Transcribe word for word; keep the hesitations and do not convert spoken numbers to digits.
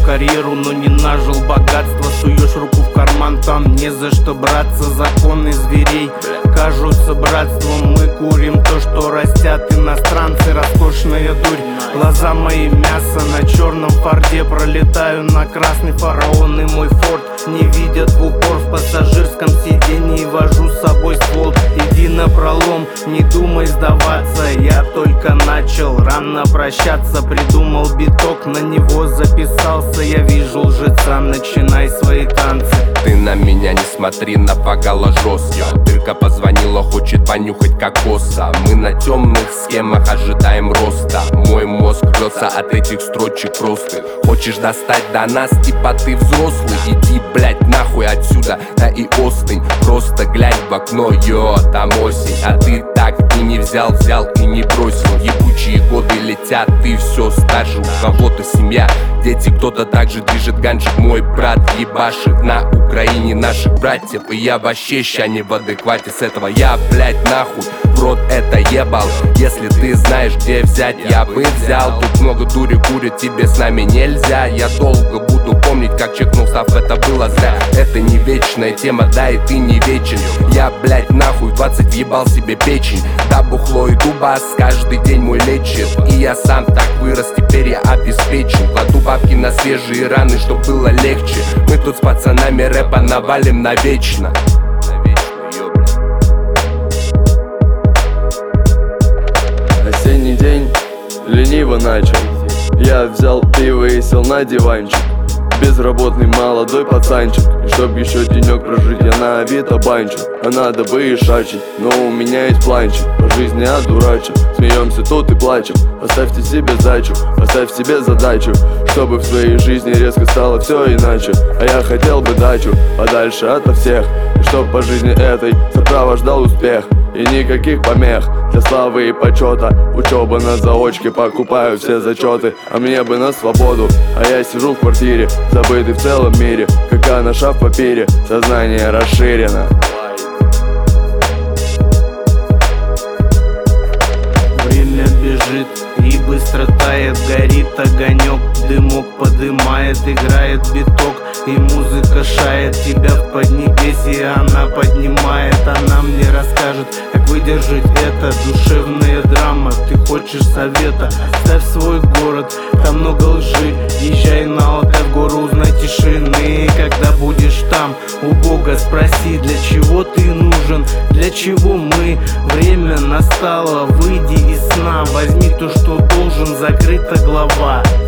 карьеру, но не нажил богатство. Суешь руку в карман, там не за что браться. Законы зверей кажутся братством. Мы курим то, что растят иностранцы. Роскошная дурь, глаза мои мясо. На черном форде пролетаю на красный фараон. И мой форт не видят в упор. В пассажирском сиденье вожу с собой ствол. Иди напролом, не думай сдаваться. Я только начал рано прощаться. Придумал биток, на него записался. Я вижу лжеца, начинай свои танцы. Ты на меня не смотри, напугала жестко. Только позвонила, хочет понюхать кокоса. Мы на темных схемах ожидаем роста. Мой мозг рвется от этих строчек простых. Хочешь достать до нас, типа ты взрослый? Иди, блять, нахуй отсюда, да и остынь. Просто глянь в окно, йо, там осень. А ты так и не взял, взял и не бросил. Ебучие годы летят, ты все старше. У кого-то семья, дети, кто-то также движет ганджик. Мой брат ебашит на Украине наших братьев. И я вообще ща не в адеквате с этого. Я, блять, нахуй в рот это ебал. Если ты знаешь, где взять, я бы взял. Тут много дури курит, тебе с нами нельзя. Я долго буду помнить, как чекнул став, это было зря. Это не вечная тема, да и ты не вечен. Я, блять, нахуй двадцать въебал себе печень. Да бухло и дубас каждый день мой лечит. И я сам так вырос, теперь я обеспечен. Кладу бабки на свежие раны, чтоб было легче. Мы тут с пацанами рэпа навалим навечно. Осенний день лениво начал. Я взял пиво и сел на диванчик. Безработный молодой пацанчик. И чтоб еще денек прожить, я на авито банчу. А надо бы и шачить, но у меня есть планчик. По жизни одурачим, смеемся тут и плачем. Поставьте себе задачу, поставь себе задачу, чтобы в своей жизни резко стало все иначе. А я хотел бы дачу подальше ото всех, и чтоб по жизни этой сопровождал успех. И никаких помех для славы и почета. Учеба на заочке, покупаю все зачеты. А мне бы на свободу, а я сижу в квартире, забытый в целом мире, как анаша в папире. Сознание расширено. Время бежит и быстро тает. Горит огонек, дымок подымает. Играет биток и музыка шает. Тебя в поднебесье она поднимает. Она мне расскажет, как выдержать это. Душевная драма, ты хочешь совета? Ставь свой город, там много лжи. Езжай на Алтай в гору, узнай тишины. Когда будешь там, у Бога спроси, для чего ты нужен, для чего мы. Время настало, выйди из сна. Возьми то, что должен, закрыта глава.